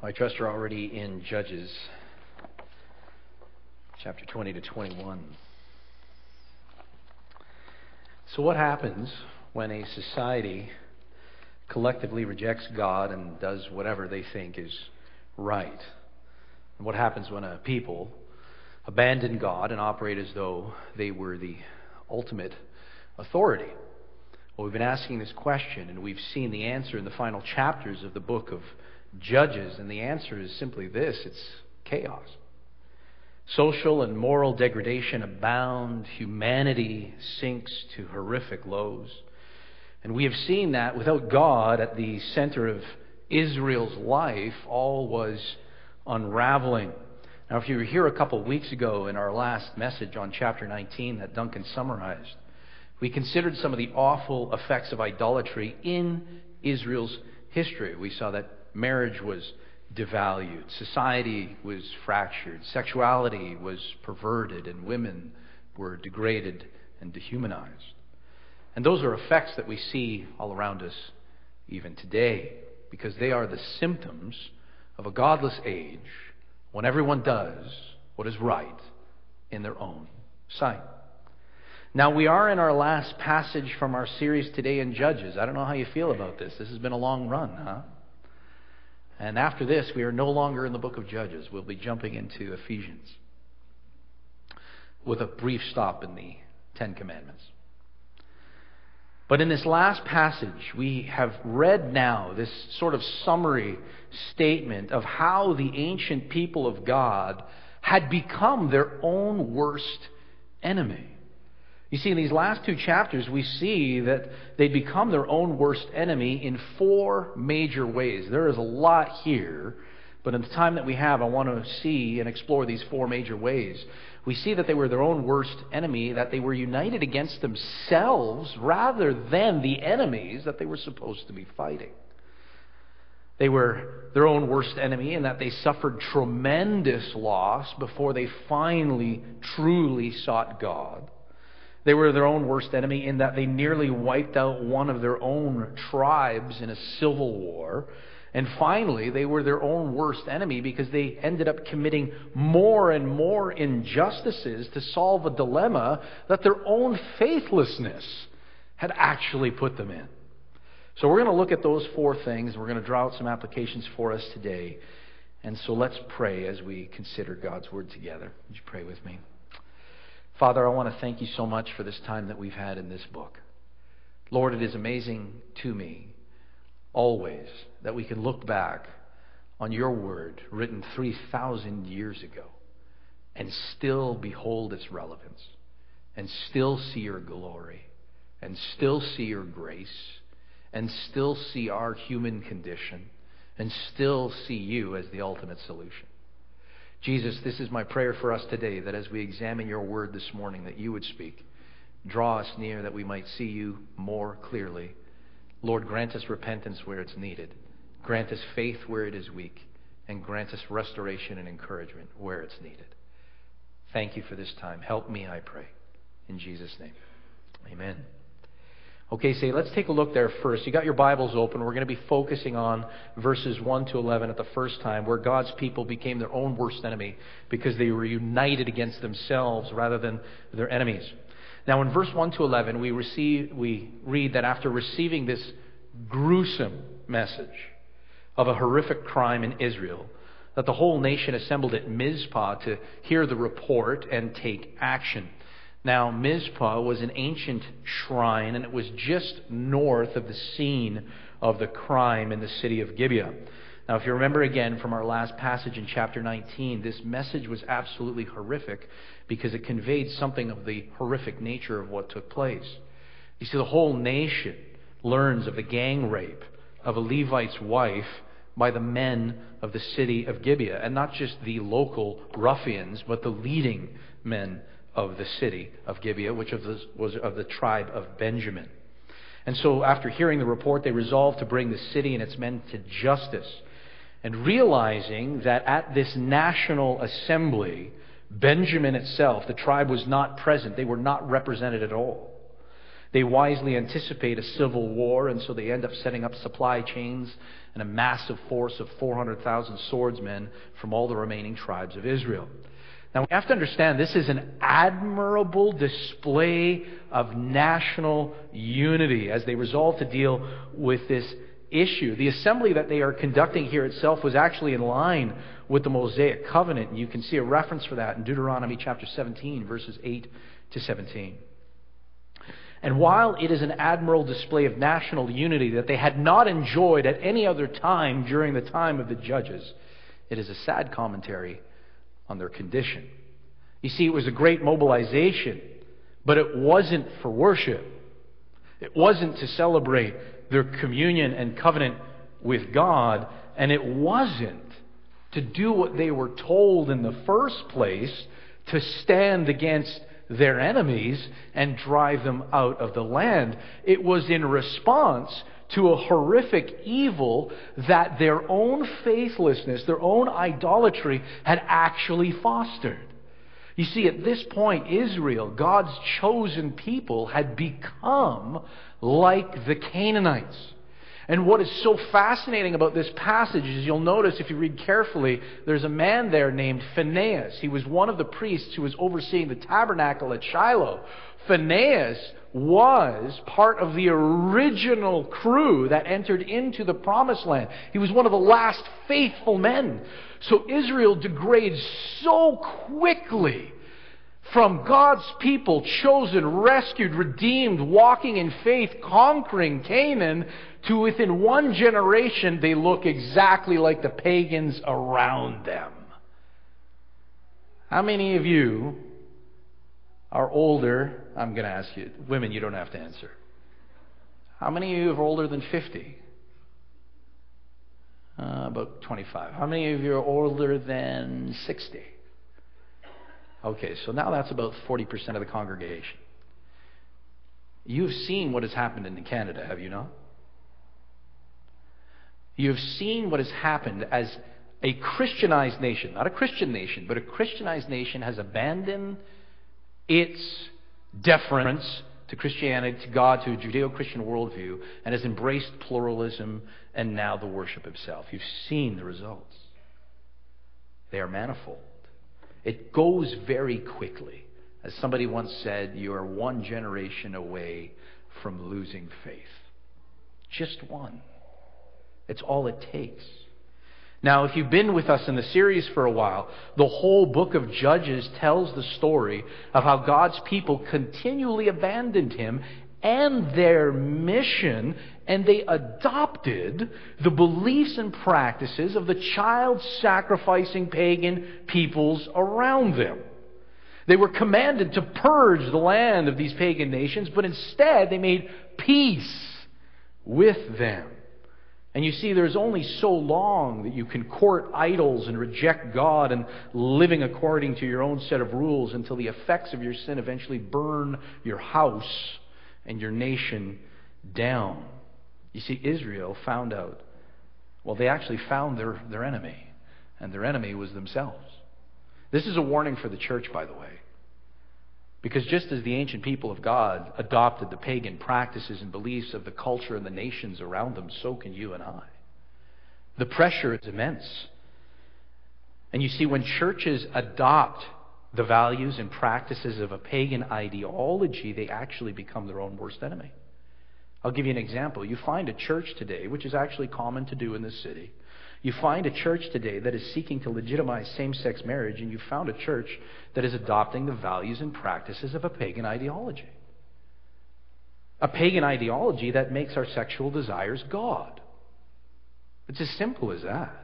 I trust you're already in Judges, chapter 20 to 21. So what happens when a society collectively rejects God and does whatever they think is right? And what happens when a people abandon God and operate as though they were the ultimate authority? Well, we've been asking this question, and we've seen the answer in the final chapters of the book of Judges, and the answer is simply this: it's chaos. Social and moral degradation abound. Humanity sinks to horrific lows. And we have seen that without God at the center of Israel's life, all was unraveling. Now, if you were here a couple of weeks ago in our last message on chapter 19 that Duncan summarized, we considered some of the awful effects of idolatry in Israel's history. We saw that marriage was devalued, society was fractured, sexuality was perverted, and women were degraded and dehumanized. And those are effects that we see all around us even today, because they are the symptoms of a godless age when everyone does what is right in their own sight. Now, we are in our last passage from our series today in Judges. I don't know how you feel about this. This has been a long run, huh? And after this, we are no longer in the book of Judges. We'll be jumping into Ephesians with a brief stop in the Ten Commandments. But in this last passage, we have read now this sort of summary statement of how the ancient people of God had become their own worst enemy. You see, in these last two chapters, we see that they become their own worst enemy in four major ways. There is a lot here, but in the time that we have, I want to see and explore these four major ways. We see that they were their own worst enemy, that they were united against themselves rather than the enemies that they were supposed to be fighting. They were their own worst enemy in that they suffered tremendous loss before they finally, truly sought God. They were their own worst enemy in that they nearly wiped out one of their own tribes in a civil war. And finally, they were their own worst enemy because they ended up committing more and more injustices to solve a dilemma that their own faithlessness had actually put them in. So we're going to look at those four things. We're going to draw out some applications for us today. And so let's pray as we consider God's Word together. Would you pray with me? Father, I want to thank you so much for this time that we've had in this book. Lord, it is amazing to me always that we can look back on your word written 3,000 years ago and still behold its relevance and still see your glory and still see your grace and still see our human condition and still see you as the ultimate solution. Jesus, this is my prayer for us today, that as we examine your word this morning, that you would speak. Draw us near that we might see you more clearly. Lord, grant us repentance where it's needed. Grant us faith where it is weak. And grant us restoration and encouragement where it's needed. Thank you for this time. Help me, I pray. In Jesus' name. Amen. Okay, so let's take a look there first. You got your Bibles open. We're going to be focusing on verses 1 to 11 at the first time, where God's people became their own worst enemy because they were united against themselves rather than their enemies. Now, in verse 1 to 11, we read that after receiving this gruesome message of a horrific crime in Israel, that the whole nation assembled at Mizpah to hear the report and take action. Now, Mizpah was an ancient shrine, and it was just north of the scene of the crime in the city of Gibeah. Now, if you remember again from our last passage in chapter 19, this message was absolutely horrific because it conveyed something of the horrific nature of what took place. You see, the whole nation learns of the gang rape of a Levite's wife by the men of the city of Gibeah, and not just the local ruffians, but the leading men of the city of Gibeah, which was of the tribe of Benjamin. And so after hearing the report, they resolved to bring the city and its men to justice. And realizing that at this national assembly, Benjamin itself, the tribe, was not present. They were not represented at all. They wisely anticipate a civil war, and so they end up setting up supply chains and a massive force of 400,000 swordsmen from all the remaining tribes of Israel. Now, we have to understand this is an admirable display of national unity as they resolve to deal with this issue. The assembly that they are conducting here itself was actually in line with the Mosaic covenant, and you can see a reference for that in Deuteronomy chapter 17, verses 8 to 17. And while it is an admirable display of national unity that they had not enjoyed at any other time during the time of the judges, it is a sad commentary on their condition. You see, it was a great mobilization, but it wasn't for worship. It wasn't to celebrate their communion and covenant with God, and it wasn't to do what they were told in the first place, to stand against their enemies and drive them out of the land. It was in response to a horrific evil that their own faithlessness, their own idolatry had actually fostered. You see, at this point, Israel, God's chosen people, had become like the Canaanites. And what is so fascinating about this passage is you'll notice, if you read carefully, there's a man there named Phinehas. He was one of the priests who was overseeing the tabernacle at Shiloh. Phinehas was part of the original crew that entered into the Promised Land. He was one of the last faithful men. So Israel degrades so quickly from God's people, chosen, rescued, redeemed, walking in faith, conquering Canaan, to within one generation, they look exactly like the pagans around them. How many of you are older? I'm going to ask you. Women, you don't have to answer. How many of you are older than 50? About 25. How many of you are older than 60? Okay, so now that's about 40% of the congregation. You've seen what has happened in Canada, have you not? You've seen what has happened as a Christianized nation, not a Christian nation, but a Christianized nation has abandoned its deference to Christianity, to God, to a Judeo-Christian worldview, and has embraced pluralism and now the worship itself. You've seen the results. They are manifold. It goes very quickly. As somebody once said, you are one generation away from losing faith. Just one. It's all it takes. Now, if you've been with us in the series for a while, the whole book of Judges tells the story of how God's people continually abandoned Him and their mission, and they adopted the beliefs and practices of the child-sacrificing pagan peoples around them. They were commanded to purge the land of these pagan nations, but instead they made peace with them. And you see, there's only so long that you can court idols and reject God and living according to your own set of rules until the effects of your sin eventually burn your house and your nation down. You see, Israel found out, well, they actually found their enemy, and their enemy was themselves. This is a warning for the church, by the way. Because just as the ancient people of God adopted the pagan practices and beliefs of the culture and the nations around them, so can you and I. The pressure is immense. And you see, when churches adopt the values and practices of a pagan ideology, they actually become their own worst enemy. I'll give you an example. You find a church today, which is actually common to do in this city. You find a church today that is seeking to legitimize same-sex marriage, and you found a church that is adopting the values and practices of a pagan ideology. A pagan ideology that makes our sexual desires God. It's as simple as that.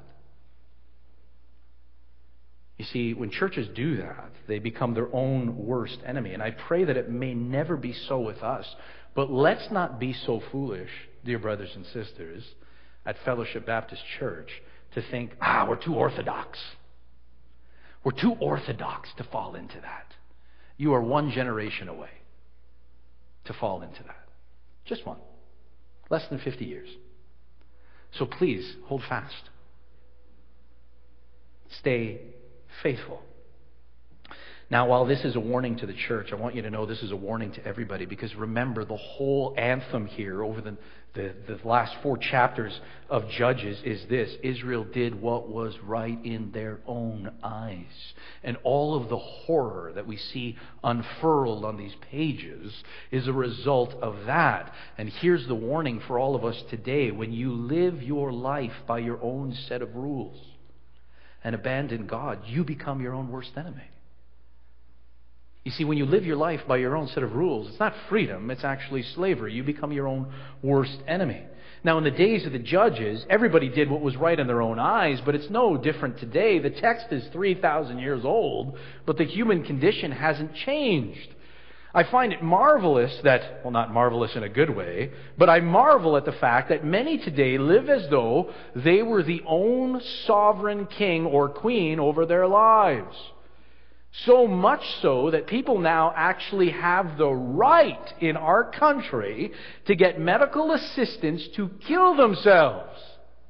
You see, when churches do that, they become their own worst enemy. And I pray that it may never be so with us. But let's not be so foolish, dear brothers and sisters, at Fellowship Baptist Church to think, we're too orthodox. We're too orthodox to fall into that. You are one generation away to fall into that. Just one. Less than 50 years. So please, hold fast. Stay faithful. Now, while this is a warning to the church, I want you to know this is a warning to everybody, because remember, the whole anthem here over the last 4 chapters of Judges is this: Israel did what was right in their own eyes. And all of the horror that we see unfurled on these pages is a result of that. And here's the warning for all of us today: when you live your life by your own set of rules and abandon God, you become your own worst enemy. You see, when you live your life by your own set of rules, it's not freedom, it's actually slavery. You become your own worst enemy. Now, in the days of the Judges, everybody did what was right in their own eyes, but it's no different today. The text is 3,000 years old, but the human condition hasn't changed. I find it marvelous that, well, not marvelous in a good way, but I marvel at the fact that many today live as though they were the own sovereign king or queen over their lives. So much so that people now actually have the right in our country to get medical assistance to kill themselves.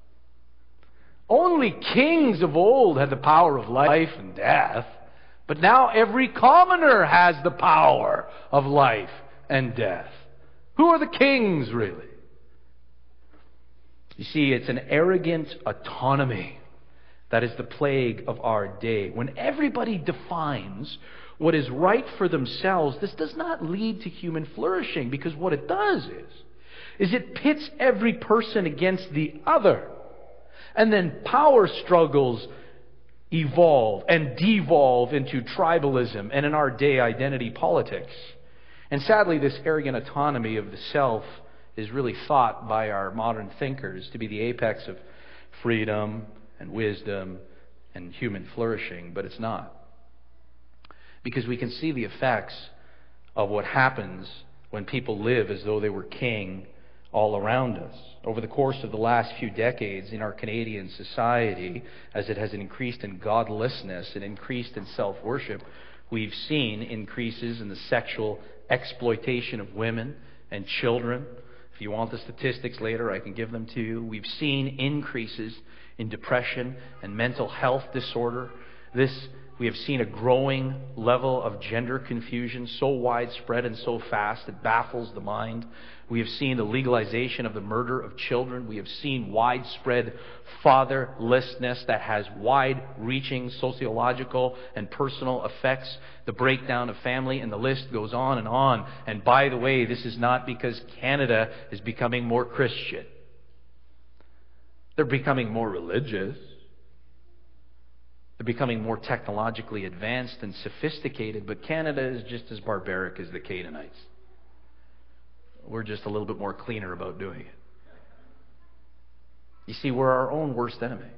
Only kings of old had the power of life and death, but now every commoner has the power of life and death. Who are the kings, really? You see, it's an arrogant autonomy that is the plague of our day. When everybody defines what is right for themselves, this does not lead to human flourishing, because what it does is it pits every person against the other. And then power struggles evolve and devolve into tribalism, and in our day, identity politics. And sadly, this arrogant autonomy of the self is really thought by our modern thinkers to be the apex of freedom and wisdom and human flourishing, but it's not. Because we can see the effects of what happens when people live as though they were king all around us. Over the course of the last few decades in our Canadian society, as it has increased in godlessness and increased in self-worship, we've seen increases in the sexual exploitation of women and children. If you want the statistics later, I can give them to you. We've seen increases in depression and mental health disorder. We have seen a growing level of gender confusion, so widespread and so fast it baffles the mind. We have seen the legalization of the murder of children. We have seen widespread fatherlessness that has wide-reaching sociological and personal effects, the breakdown of family, and the list goes on and on. And by the way, this is not because Canada is becoming more Christian. They're becoming more religious. They're becoming more technologically advanced and sophisticated, but Canada is just as barbaric as the Canaanites. We're just a little bit more cleaner about doing it. You see, we're our own worst enemy.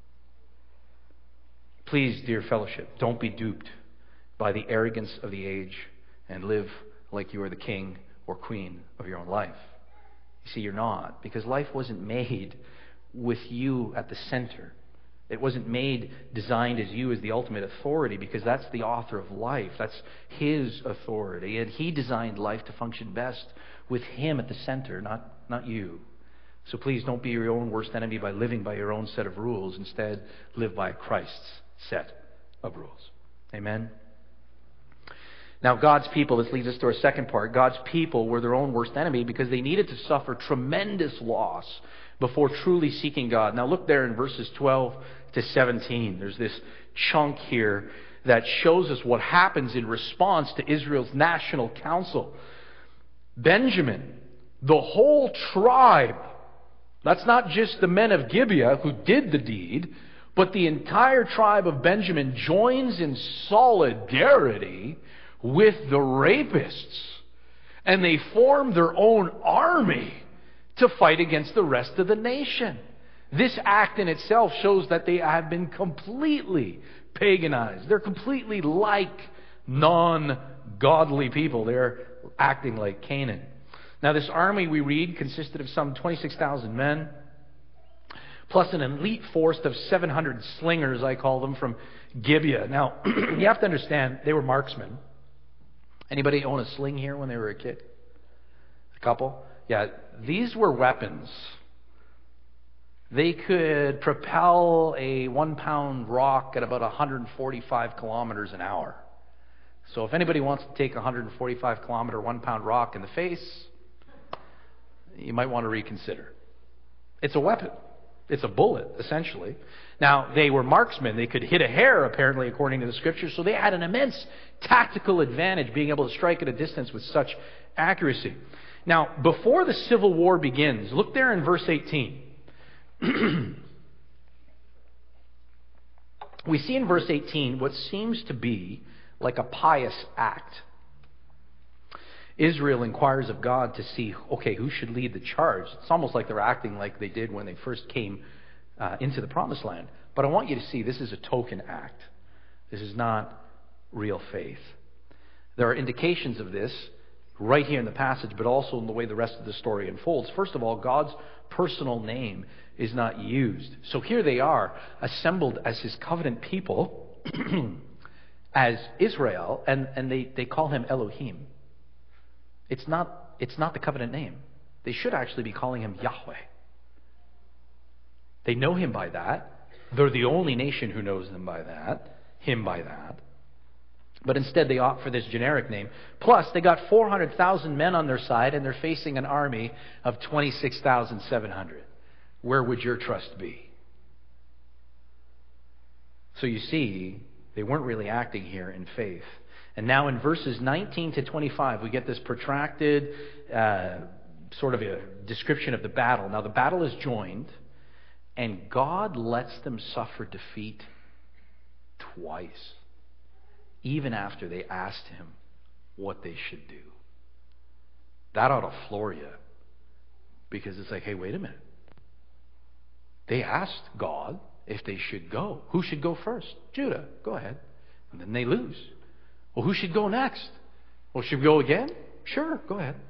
Please, dear fellowship, don't be duped by the arrogance of the age and live like you are the king or queen of your own life. You see, you're not, because life wasn't made with you at the center. It wasn't designed as you as the ultimate authority, because that's the author of life. That's His authority. And He designed life to function best with Him at the center, not you. So please don't be your own worst enemy by living by your own set of rules. Instead, live by Christ's set of rules. Amen? Now, God's people, this leads us to our second part. God's people were their own worst enemy because they needed to suffer tremendous loss before truly seeking God. Now look there in verses 12 to 17. There's this chunk here that shows us what happens in response to Israel's national council. Benjamin, the whole tribe, that's not just the men of Gibeah who did the deed, but the entire tribe of Benjamin joins in solidarity with the rapists. And they form their own army to fight against the rest of the nation. This act in itself shows that they have been completely paganized. They're completely like non-godly people. They're acting like Canaan. Now, this army, we read, consisted of some 26,000 men, plus an elite force of 700 slingers, I call them, from Gibeah. Now, you have to understand, they were marksmen. Anybody own a sling here when they were a kid? A couple? Yeah, these were weapons. They could propel a 1-pound rock at about 145 kilometers an hour. So if anybody wants to take a 145-kilometer, 1-pound rock in the face, you might want to reconsider. It's a weapon. It's a bullet, essentially. Now, they were marksmen. They could hit a hair, apparently, according to the Scriptures, so they had an immense tactical advantage being able to strike at a distance with such accuracy. Now, before the Civil War begins, look there in verse 18. We see in verse 18 what seems to be like a pious act. Israel inquires of God to see, okay, who should lead the charge? It's almost like they're acting like they did when they first came into the Promised Land. But I want you to see this is a token act. This is not real faith. There are indications of this right here in the passage, but also in the way the rest of the story unfolds. First of all, God's personal name is not used. So here they are, assembled as His covenant people, as Israel, and they call Him Elohim. It's not the covenant name. They should actually be calling Him Yahweh. They know Him by that. They're the only nation who knows Him by that. But instead they opt for this generic name. Plus, they got 400,000 men on their side, and they're facing an army of 26,700. Where would your trust be? So you see, they weren't really acting here in faith. And now in verses 19 to 25, we get this protracted sort of a description of the battle. Now the battle is joined, and God lets them suffer defeat twice, even after they asked Him what they should do. That ought to floor you, because it's like, hey, wait a minute. They asked God if they should go. Who should go first? Judah. Go ahead. And then they lose. Well, who should go next? Well, should we go again? Sure, go ahead.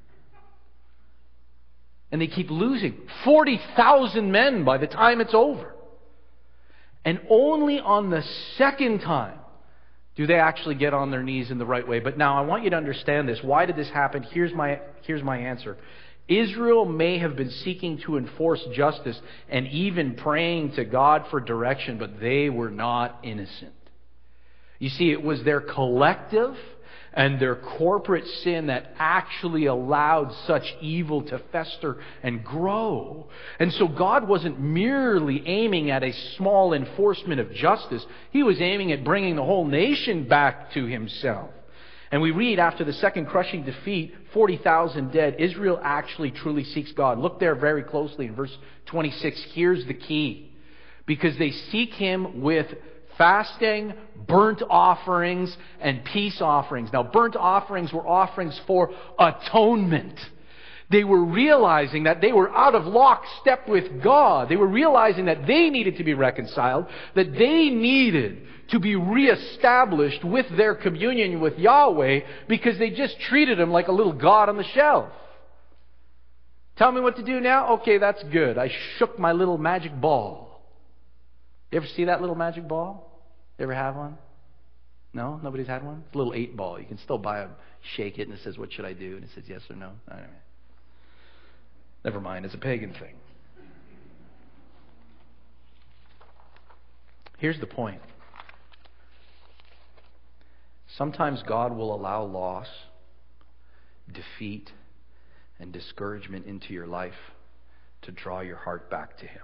And they keep losing. 40,000 men by the time it's over. And only on the second time do they actually get on their knees in the right way. But now I want you to understand this. Why did this happen? Here's my answer. Israel may have been seeking to enforce justice and even praying to God for direction, but they were not innocent. You see, it was their collective and their corporate sin that actually allowed such evil to fester and grow. And so God wasn't merely aiming at a small enforcement of justice. He was aiming at bringing the whole nation back to Himself. And we read, after the second crushing defeat, 40,000 dead, Israel actually truly seeks God. Look there very closely in verse 26. Here's the key. Because they seek Him with fasting, burnt offerings, and peace offerings. Now, burnt offerings were offerings for atonement. They were realizing that they were out of lockstep with God. They were realizing that they needed to be reconciled, that they needed to be reestablished with their communion with Yahweh, because they just treated Him like a little god on the shelf. Tell me what to do now? Okay, that's good. I shook my little magic ball. You ever see that little magic ball? You ever have one? No? Nobody's had one? It's a little 8-ball. You can still buy a, shake it, and it says, what should I do? And it says yes or no. Anyway. Never mind, it's a pagan thing. Here's the point. Sometimes God will allow loss, defeat, and discouragement into your life to draw your heart back to Him.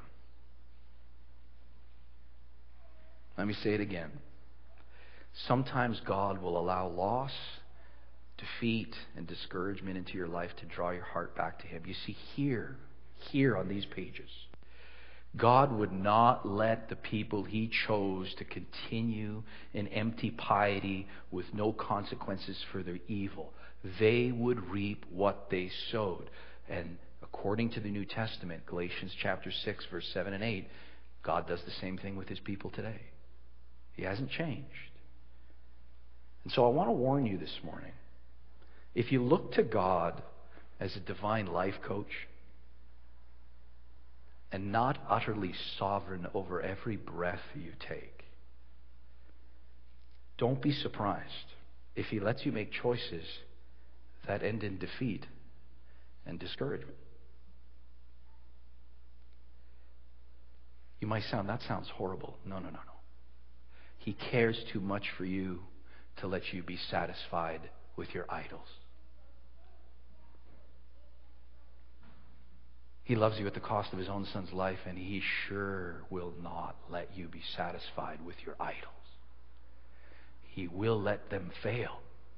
Let me say it again. Sometimes God will allow loss, defeat, and discouragement into your life to draw your heart back to Him. You see, here on these pages, God would not let the people He chose to continue in empty piety with no consequences for their evil. They would reap what they sowed. And according to the New Testament, Galatians chapter 6, verse 7 and 8, God does the same thing with His people today. He hasn't changed. And so I want to warn you this morning. If you look to God as a divine life coach and not utterly sovereign over every breath you take, don't be surprised if He lets you make choices that end in defeat and discouragement. You might sound, that sounds horrible. No. He cares too much for you to let you be satisfied with your idols. He loves you at the cost of His own Son's life, and He sure will not let you be satisfied with your idols. He will let them fail.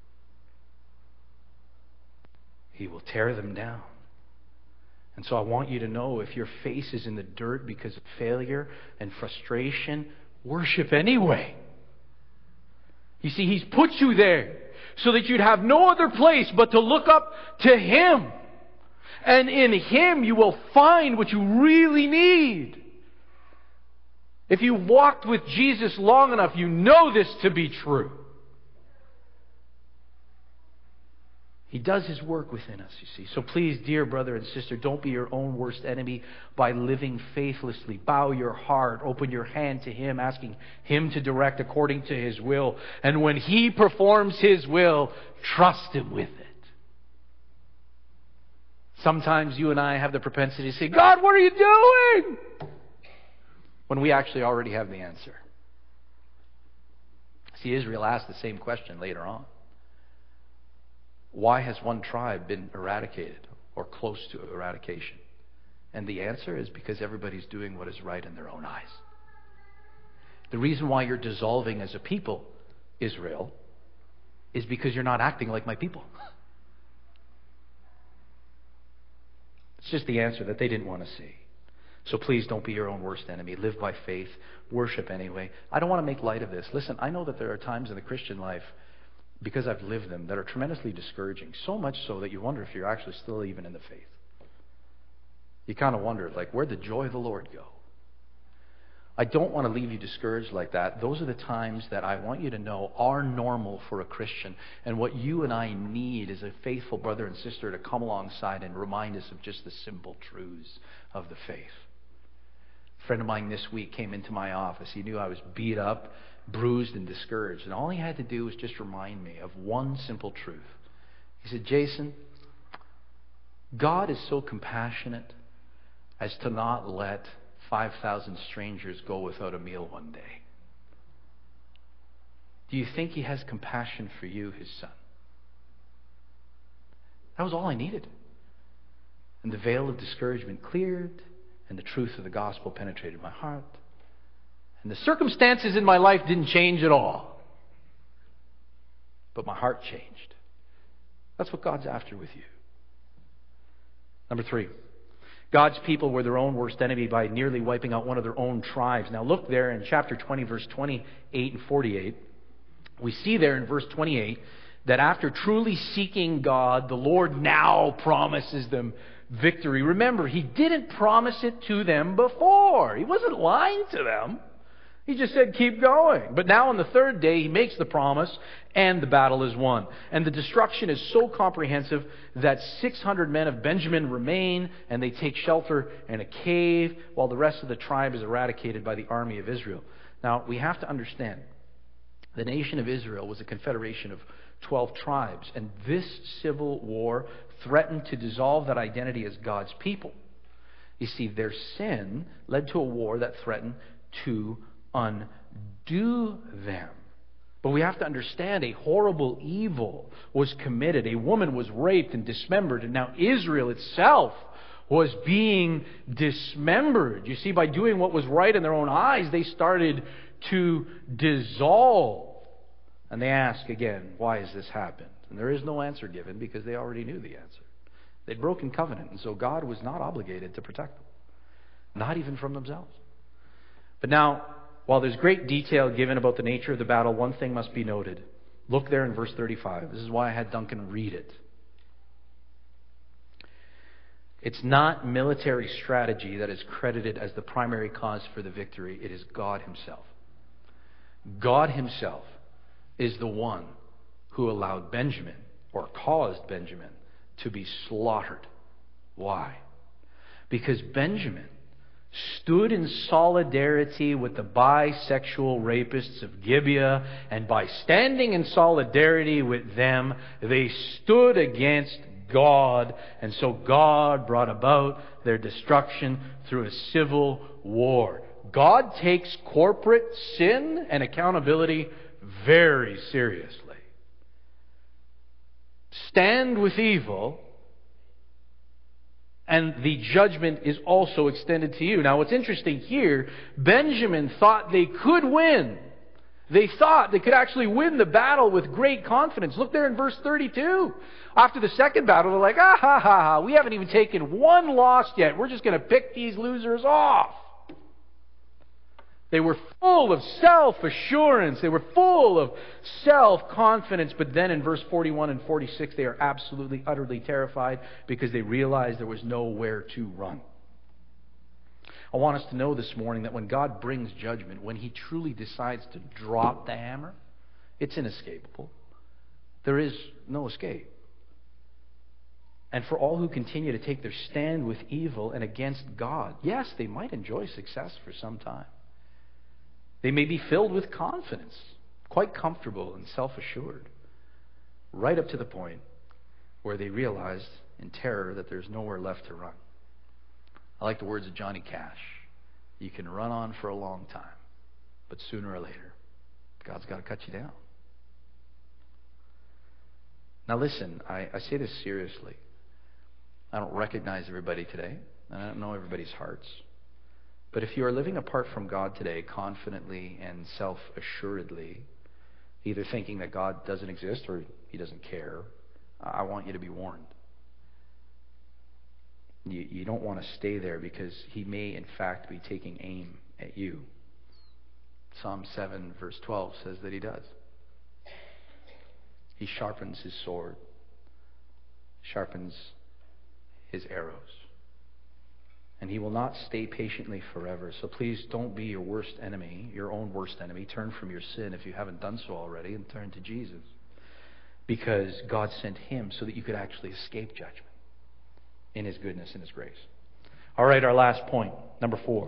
He will tear them down. And so I want you to know, if your face is in the dirt because of failure and frustration, worship anyway. You see, He's put you there so that you'd have no other place but to look up to Him. And in Him you will find what you really need. If you've walked with Jesus long enough, you know this to be true. He does His work within us, you see. So please, dear brother and sister, don't be your own worst enemy by living faithlessly. Bow your heart, open your hand to Him, asking Him to direct according to His will. And when He performs His will, trust Him with it. Sometimes you and I have the propensity to say, God, what are you doing? When we actually already have the answer. See, Israel asked the same question later on. Why has one tribe been eradicated or close to eradication? And the answer is because everybody's doing what is right in their own eyes. The reason why you're dissolving as a people, Israel, is because you're not acting like my people. It's just the answer that they didn't want to see. So please don't be your own worst enemy. Live by faith. Worship anyway. I don't want to make light of this. Listen, I know that there are times in the Christian life, because I've lived them, that are tremendously discouraging. So much so that you wonder if you're actually still even in the faith. You kind of wonder, like, where'd the joy of the Lord go? I don't want to leave you discouraged like that. Those are the times that I want you to know are normal for a Christian. And what you and I need is a faithful brother and sister to come alongside and remind us of just the simple truths of the faith. A friend of mine this week came into my office. He knew I was beat up, bruised, and discouraged. And all he had to do was just remind me of one simple truth. He said, Jason, God is so compassionate as to not let 5,000 strangers go without a meal one day. Do you think He has compassion for you, His son? That was all I needed. And the veil of discouragement cleared, and the truth of the gospel penetrated my heart. And the circumstances in my life didn't change at all. But my heart changed. That's what God's after with you. Number 3. God's people were their own worst enemy by nearly wiping out one of their own tribes. Now look there in chapter 20, verse 28 and 48. We see there in verse 28 that after truly seeking God, the Lord now promises them victory. Remember, He didn't promise it to them before. He wasn't lying to them. He just said, keep going. But now on the third day, He makes the promise, and the battle is won. And the destruction is so comprehensive that 600 men of Benjamin remain, and they take shelter in a cave, while the rest of the tribe is eradicated by the army of Israel. Now, we have to understand, the nation of Israel was a confederation of 12 tribes, and this civil war threatened to dissolve that identity as God's people. You see, their sin led to a war that threatened to undo them. But we have to understand, a horrible evil was committed. A woman was raped and dismembered, and now Israel itself was being dismembered. You see, by doing what was right in their own eyes, they started to dissolve. And they ask again, why has this happened? And there is no answer given because they already knew the answer. They'd broken covenant, and so God was not obligated to protect them, not even from themselves. But now, while there's great detail given about the nature of the battle, one thing must be noted. Look there in verse 35. This is why I had Duncan read it. It's not military strategy that is credited as the primary cause for the victory. It is God Himself. God Himself is the one who allowed Benjamin, or caused Benjamin, to be slaughtered. Why? Because Benjamin stood in solidarity with the bisexual rapists of Gibeah, and by standing in solidarity with them, they stood against God, and so God brought about their destruction through a civil war. God takes corporate sin and accountability very seriously. Stand with evil, and the judgment is also extended to you. Now, what's interesting here, Benjamin thought they could win. They thought they could actually win the battle with great confidence. Look there in verse 32. After the second battle, they're like, ah, ha, ha, ha, we haven't even taken one loss yet. We're just going to pick these losers off. They were full of self-assurance. They were full of self-confidence. But then in verse 41 and 46, they are absolutely, utterly terrified because they realized there was nowhere to run. I want us to know this morning that when God brings judgment, when He truly decides to drop the hammer, it's inescapable. There is no escape. And for all who continue to take their stand with evil and against God, yes, they might enjoy success for some time. They may be filled with confidence, quite comfortable and self-assured, right up to the point where they realized in terror that there's nowhere left to run. I like the words of Johnny Cash. You can run on for a long time, but sooner or later, God's got to cut you down. Now listen, I say this seriously. I don't recognize everybody today, and I don't know everybody's hearts. But if you are living apart from God today, confidently and self-assuredly, either thinking that God doesn't exist or He doesn't care, I want you to be warned. You don't want to stay there because He may in fact be taking aim at you. Psalm 7 verse 12 says that He does. He sharpens His sword, sharpens His arrows. And He will not stay patiently forever. So please don't be your worst enemy, your own worst enemy. Turn from your sin if you haven't done so already and turn to Jesus. Because God sent Him so that you could actually escape judgment in His goodness and His grace. All right, our last point, number 4.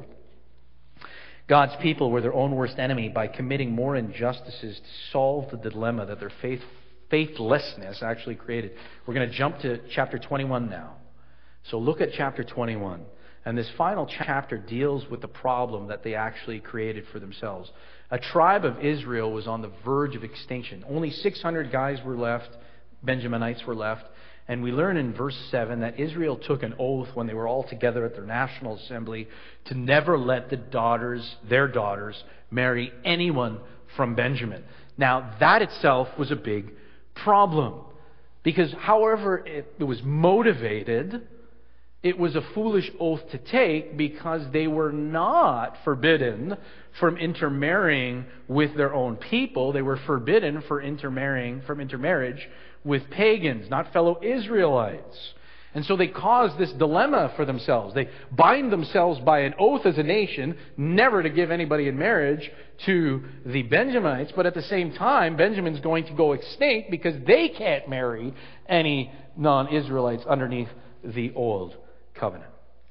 God's people were their own worst enemy by committing more injustices to solve the dilemma that their faithlessness actually created. We're going to jump to chapter 21 now. So look at chapter 21. And this final chapter deals with the problem that they actually created for themselves. A tribe of Israel was on the verge of extinction. Only 600 guys were left, Benjaminites were left. And we learn in verse 7 that Israel took an oath when they were all together at their national assembly to never let their daughters, marry anyone from Benjamin. Now, that itself was a big problem. Because however it was motivated, it was a foolish oath to take because they were not forbidden from intermarrying with their own people. They were forbidden from intermarriage with pagans, not fellow Israelites. And so they caused this dilemma for themselves. They bind themselves by an oath as a nation never to give anybody in marriage to the Benjamites, but at the same time, Benjamin's going to go extinct because they can't marry any non-Israelites underneath the old covenant.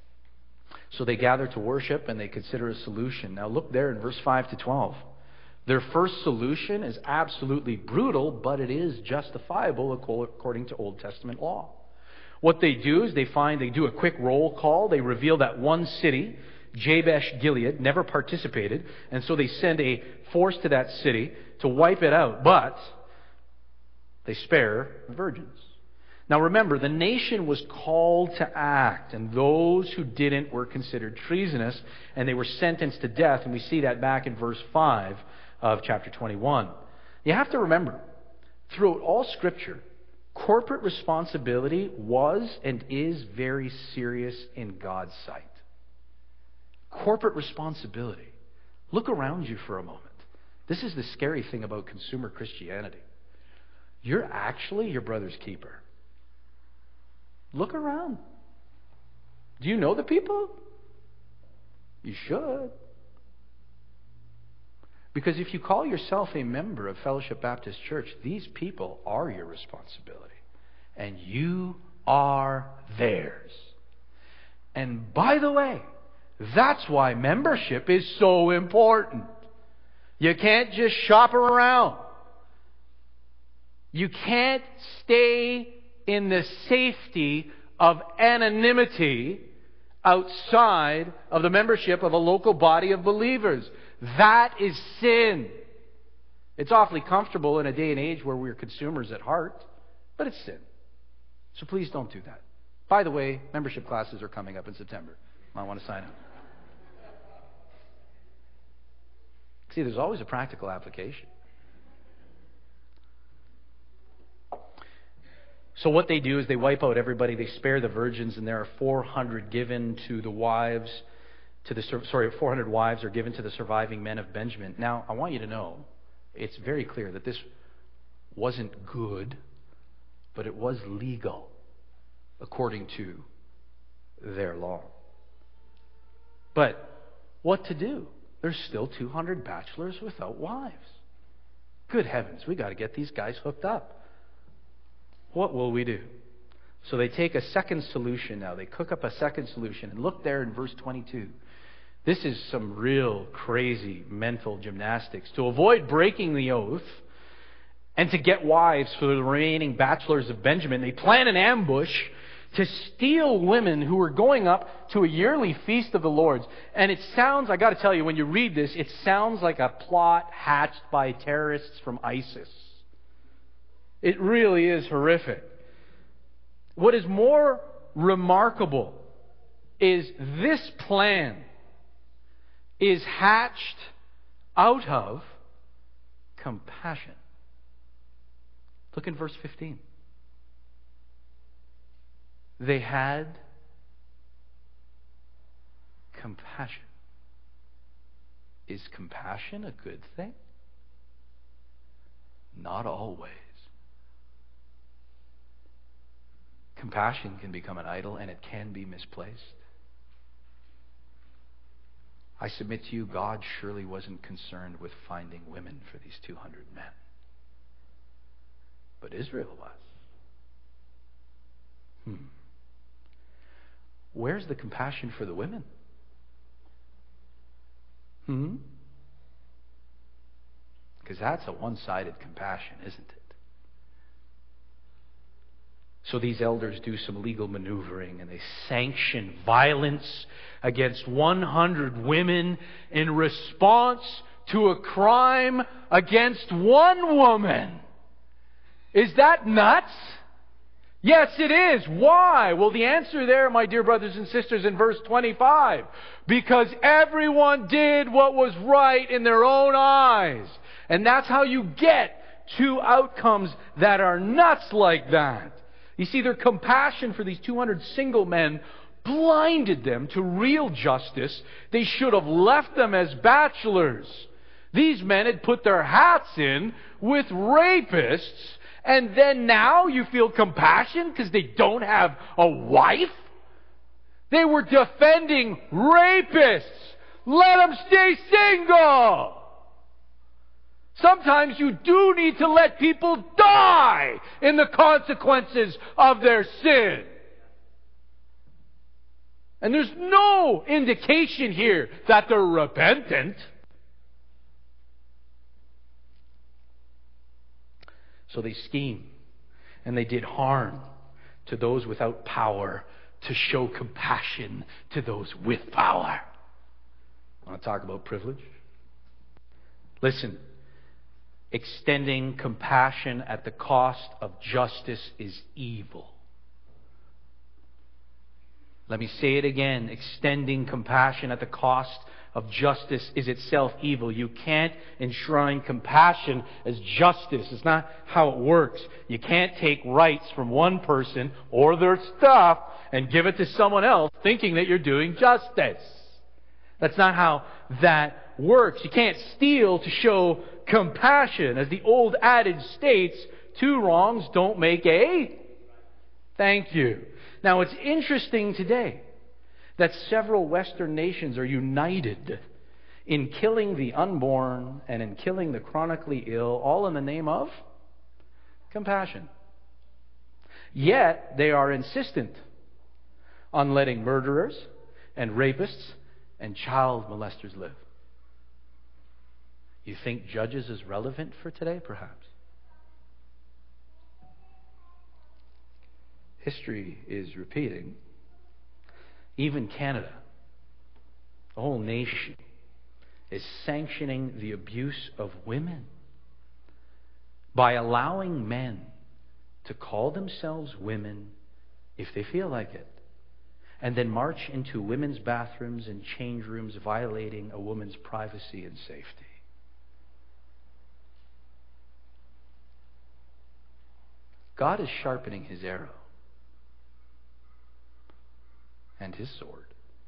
So they gather to worship and they consider a solution. Now look there in verse 5 to 12. Their first solution is absolutely brutal, but it is justifiable according to Old Testament law. What they do is they do a quick roll call. They reveal that one city, Jabesh Gilead, never participated, and so they send a force to that city to wipe it out, but they spare the virgins. Now remember, the nation was called to act, and those who didn't were considered treasonous, and they were sentenced to death, and we see that back in verse 5 of chapter 21. You have to remember, throughout all Scripture, corporate responsibility was and is very serious in God's sight. Corporate responsibility. Look around you for a moment. This is the scary thing about consumer Christianity. You're actually your brother's keeper. Look around. Do you know the people? You should. Because if you call yourself a member of Fellowship Baptist Church, these people are your responsibility. And you are theirs. And by the way, that's why membership is so important. You can't just shop around. You can't stay in the safety of anonymity outside of the membership of a local body of believers. That is sin. It's awfully comfortable in a day and age where we're consumers at heart, but it's sin. So please don't do that. By the way, membership classes are coming up in September. Might want to sign up. See, there's always a practical application. So what they do is they wipe out everybody. They spare the virgins, and there are 400 given to the wives. 400 wives are given to the surviving men of Benjamin. Now, I want you to know, it's very clear that this wasn't good, but it was legal according to their law. But what to do? There's still 200 bachelors without wives. Good heavens, we got to get these guys hooked up. What will we do? So they take a second solution now. They cook up a second solution. And look there in verse 22. This is some real crazy mental gymnastics. To avoid breaking the oath and to get wives for the remaining bachelors of Benjamin, they plan an ambush to steal women who were going up to a yearly feast of the Lord's. And it sounds, I got to tell you, when you read this, it sounds like a plot hatched by terrorists from ISIS. It really is horrific. What is more remarkable is this plan is hatched out of compassion. Look in verse 15. They had compassion. Is compassion a good thing? Not always. Compassion can become an idol, and it can be misplaced. I submit to you, God surely wasn't concerned with finding women for these 200 men. But Israel was. Where's the compassion for the women? Because that's a one-sided compassion, isn't it? So these elders do some legal maneuvering, and they sanction violence against 100 women in response to a crime against one woman. Is that nuts? Yes, it is. Why? Well, the answer there, my dear brothers and sisters, in verse 25. Because everyone did what was right in their own eyes. And that's how you get two outcomes that are nuts like that. You see, their compassion for these 200 single men blinded them to real justice. They should have left them as bachelors. These men had put their hats in with rapists. And then now you feel compassion because they don't have a wife? They were defending rapists. Let them stay single. Sometimes you do need to let people die in the consequences of their sin. And there's no indication here that they're repentant. So they scheme and they did harm to those without power to show compassion to those with power. Want to talk about privilege? Listen, extending compassion at the cost of justice is evil. Let me say it again. Extending compassion at the cost of justice is itself evil. You can't enshrine compassion as justice. It's not how it works. You can't take rights from one person or their stuff and give it to someone else thinking that you're doing justice. That's not how that works. You can't steal to show compassion. As the old adage states, two wrongs don't make a thank you. Now, it's interesting today that several Western nations are united in killing the unborn and in killing the chronically ill, all in the name of compassion. Yet, they are insistent on letting murderers and rapists and child molesters live. You think Judges is relevant for today, perhaps? History is repeating. Even Canada, the whole nation, is sanctioning the abuse of women by allowing men to call themselves women if they feel like it, and then march into women's bathrooms and change rooms, violating a woman's privacy and safety. God is sharpening His arrow and His sword.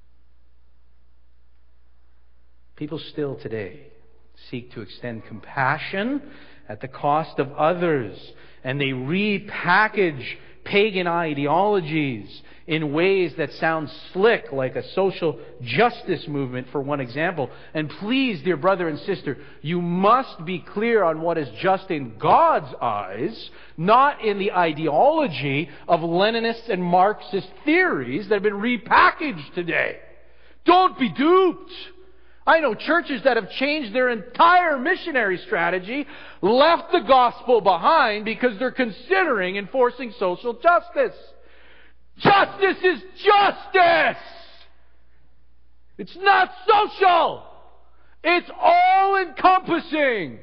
People still today seek to extend compassion at the cost of others, and they repackage pagan ideologies in ways that sound slick, like a social justice movement, for one example. And please, dear brother and sister, you must be clear on what is just in God's eyes, not in the ideology of Leninist and Marxist theories that have been repackaged today. Don't be duped. I know churches that have changed their entire missionary strategy, left the gospel behind because they're considering enforcing social justice. Justice is justice! It's not social! It's all-encompassing!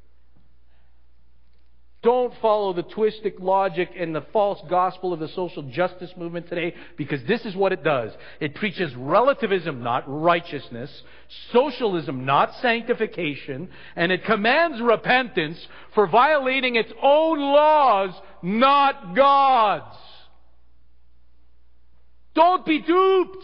Don't follow the twisted logic and the false gospel of the social justice movement today, because this is what it does. It preaches relativism, not righteousness, socialism, not sanctification, and it commands repentance for violating its own laws, not God's. Don't be duped!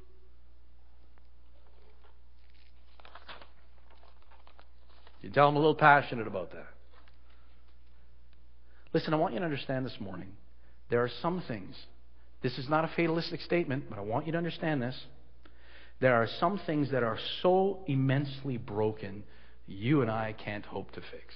You tell I'm a little passionate about that. Listen, I want you to understand this morning, there are some things, this is not a fatalistic statement, but I want you to understand this. There are some things that are so immensely broken, you and I can't hope to fix.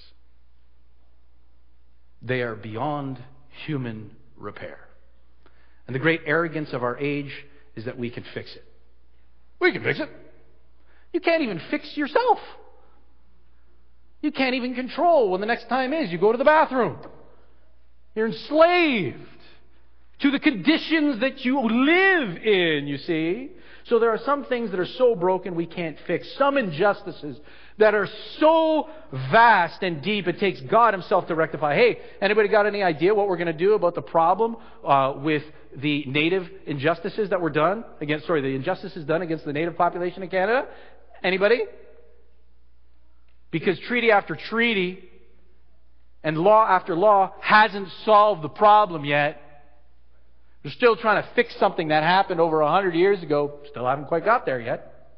They are beyond human repair. And the great arrogance of our age is that we can fix it. We can fix it. You can't even fix yourself. You can't even control when the next time is you go to the bathroom. You're enslaved to the conditions that you live in, you see. So there are some things that are so broken we can't fix. Some injustices that are so vast and deep it takes God Himself to rectify. Hey, anybody got any idea what we're going to do about the problem with the native injustices that were done against, the injustices done against the native population in Canada? Anybody? Because treaty after treaty and law after law hasn't solved the problem yet. They're still trying to fix something that happened over 100 years ago. Still haven't quite got there yet.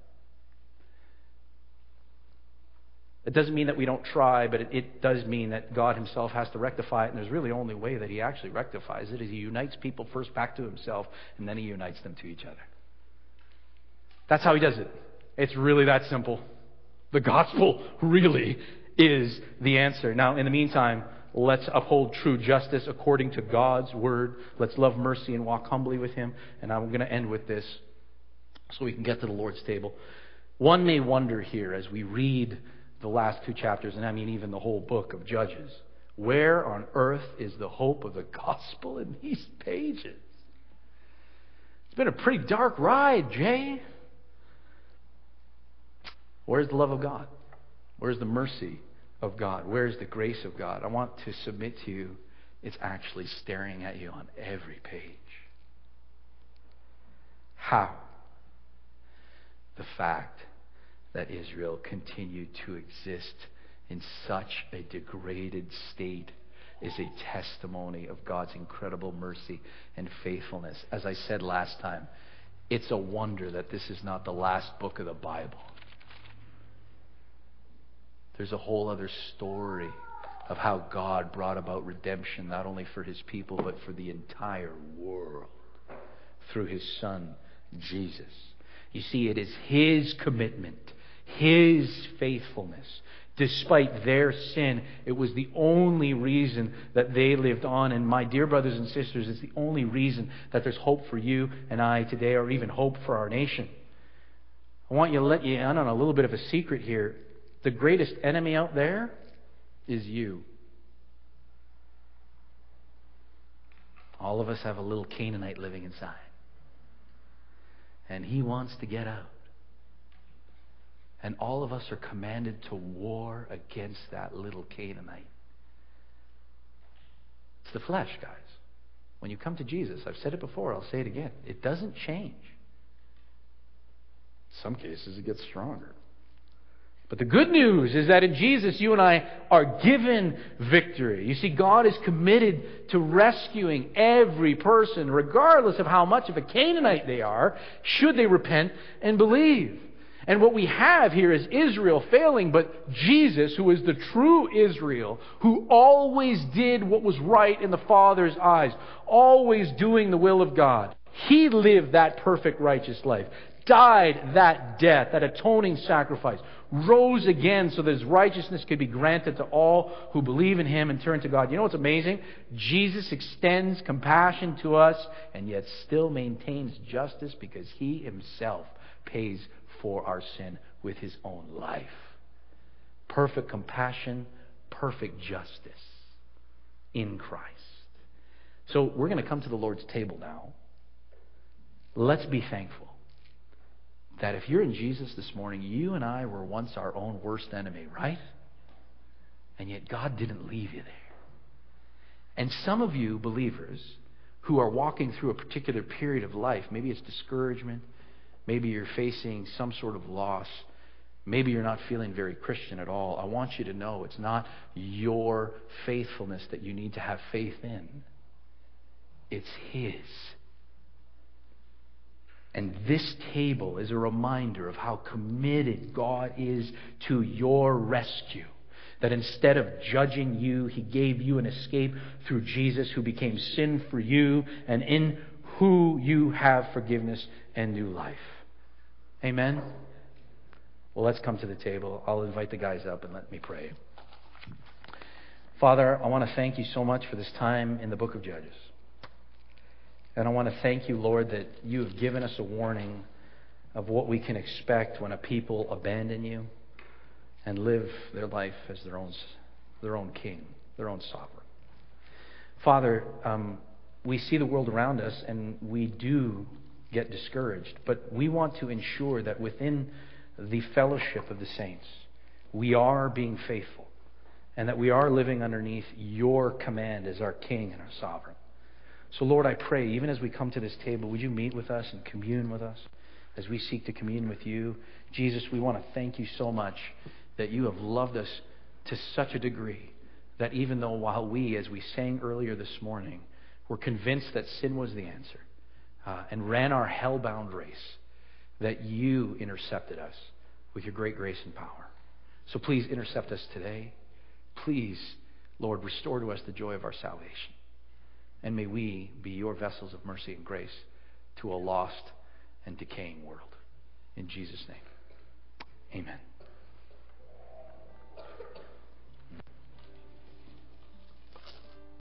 It doesn't mean that we don't try, but it does mean that God Himself has to rectify it. And there's really only way that He actually rectifies it is He unites people first back to Himself, and then He unites them to each other. That's how He does it. It's really that simple. The gospel really is the answer. Now, in the meantime, let's uphold true justice according to God's Word. Let's love mercy and walk humbly with Him. And I'm going to end with this so we can get to the Lord's table. One may wonder here as we read the last two chapters, and I mean even the whole book of Judges, where on earth is the hope of the gospel in these pages? It's been a pretty dark ride, Jay. Where's the love of God? Where's the mercy of God? Where's the grace of God? I want to submit to you, it's actually staring at you on every page. How? The fact that Israel continued to exist in such a degraded state is a testimony of God's incredible mercy and faithfulness. As I said last time, it's a wonder that this is not the last book of the Bible. There's a whole other story of how God brought about redemption, not only for His people, but for the entire world through His Son, Jesus. You see, it is His commitment, His faithfulness. Despite their sin, it was the only reason that they lived on. And my dear brothers and sisters, it's the only reason that there's hope for you and I today, or even hope for our nation. I want to let you in on a little bit of a secret here. The greatest enemy out there is you. All of us have a little Canaanite living inside. And he wants to get out. And all of us are commanded to war against that little Canaanite. It's the flesh, guys. When you come to Jesus, I've said it before, I'll say it again, it doesn't change. In some cases, it gets stronger. But the good news is that in Jesus, you and I are given victory. You see, God is committed to rescuing every person, regardless of how much of a Canaanite they are, should they repent and believe. And what we have here is Israel failing, but Jesus, who is the true Israel, who always did what was right in the Father's eyes, always doing the will of God. He lived that perfect righteous life, died that death, that atoning sacrifice, rose again so that His righteousness could be granted to all who believe in Him and turn to God. You know what's amazing? Jesus extends compassion to us and yet still maintains justice because He Himself pays for our sin with His own life. Perfect compassion, perfect justice in Christ. So we're going to come to the Lord's table now. Let's be thankful that if you're in Jesus this morning, you and I were once our own worst enemy, right? And yet God didn't leave you there. And some of you believers who are walking through a particular period of life, maybe it's discouragement, maybe you're facing some sort of loss, maybe you're not feeling very Christian at all, I want you to know it's not your faithfulness that you need to have faith in. It's His. And this table is a reminder of how committed God is to your rescue. That instead of judging you, He gave you an escape through Jesus, who became sin for you, and in who you have forgiveness and new life. Amen? Well, let's come to the table. I'll invite the guys up and let me pray. Father, I want to thank You so much for this time in the book of Judges. And I want to thank You, Lord, that You have given us a warning of what we can expect when a people abandon You and live their life as their own king, their own sovereign. Father, we see the world around us and we do get discouraged, but we want to ensure that within the fellowship of the saints, we are being faithful and that we are living underneath Your command as our King and our sovereign. So Lord, I pray, even as we come to this table, would You meet with us and commune with us as we seek to commune with You? Jesus, we want to thank You so much that You have loved us to such a degree that even though while we, as we sang earlier this morning, were convinced that sin was the answer and ran our hell-bound race, that You intercepted us with Your great grace and power. So please intercept us today. Please, Lord, restore to us the joy of our salvation. And may we be Your vessels of mercy and grace to a lost and decaying world. In Jesus' name, amen.